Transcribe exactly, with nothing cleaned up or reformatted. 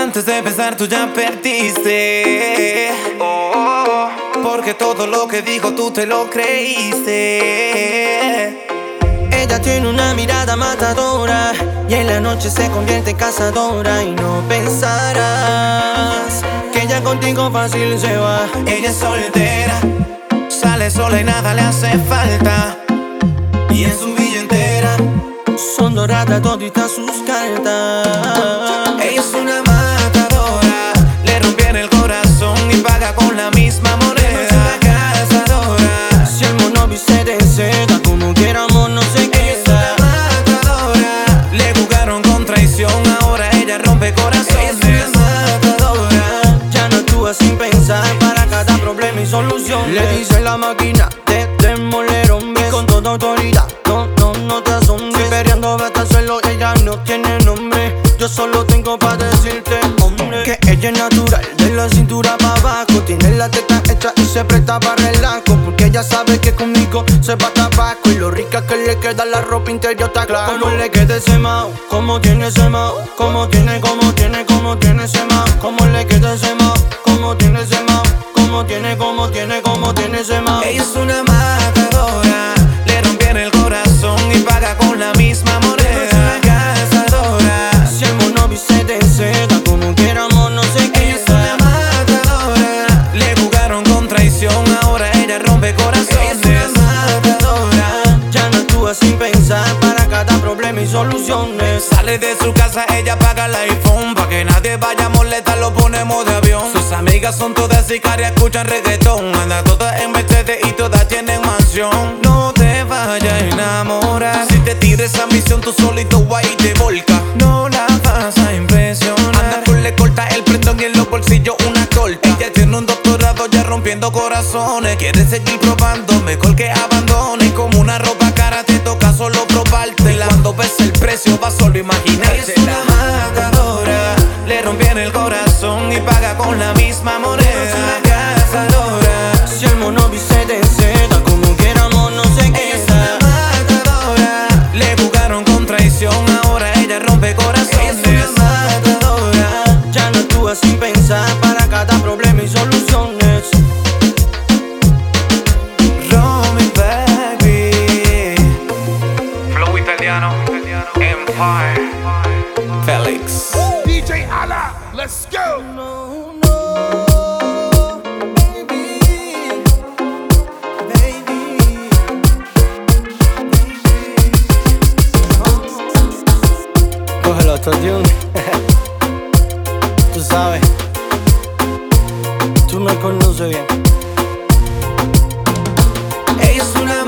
antes de empezar tú ya perdiste. Oh, oh, oh, porque todo lo que dijo tú te lo creíste. Ella tiene una mirada matadora y en la noche se convierte en cazadora. Y no pensarás que ella contigo fácil se va. Ella es soltera, sale sola y nada le hace falta. Y en su billetera son doradas toditas sus cartas. Ella es una matadora, le rompieron el corazón y paga con la misma moneda. Es una cazadora, si el mono se desea, como quieramos no se queda. Ella es una matadora, le jugaron con traición, ahora ella rompe corazones. Ella es una matadora, ya no actúa sin pensar, para cada problema y solución le dice la máquina de demoler hombres con toda autoridad. No, no, no te asombres, perreando hasta el suelo, ella no tiene nombre. Yo solo tengo para decirte, hombre, que ella es natural, de la cintura para abajo. Tiene la teta hecha y se presta para relajo, porque ella sabe que conmigo se va tabaco. Y lo rica que le queda la ropa interior está claro. Como le queda ese mao, como tiene ese mao, como tiene, como tiene, como tiene ese mao. Como le queda ese mao, como tiene ese mao, como tiene, como tiene, como tiene ese mao. Ella es una matadora, le rompieron el corazón y paga con la misma moneda. Es una cazadora, si el mono se desea, como quieramos no se queda. Ella es una matadora, le jugaron con traición, ahora ella rompe corazones. Ella es una matadora, ya no actúa sin pensar, para cada problema y soluciones. Sale de su casa, ella paga el iPhone, pa' que nadie vaya a molestar, lo ponemos de avión. Sus amigas son todas sicarias, escuchan reggaetón. Andan todas en Mercedes y todas tienen mansión. No te vayas a enamorar, si te tires esa misión tú solito va y te volca. No la vas a impresionar, anda con le corta el prendón y en los bolsillos una torta. Ella tiene un doctorado ya rompiendo corazones, quiere seguir probando, mejor que abandone. Y como una ropa cara te toca solo probártela. Cuando ves el precio va solo imaginársela. Ella es una matadora, le rompieron el corazón y paga con la misma moneda. Es una cazadora, si el mono se desea, como quieramos no se queda. Ella es una matadora, le jugaron con traición, ahora ella rompe corazones. Ella es una matadora, ya no actúa sin pensar, para cada problema y soluciones. Romy baby, flow italiano, Empire, Felix. D J Ala, let's go. No, no, baby, baby, baby. Coge el autotune. Tú sabes, tú me conoces bien. Ella es una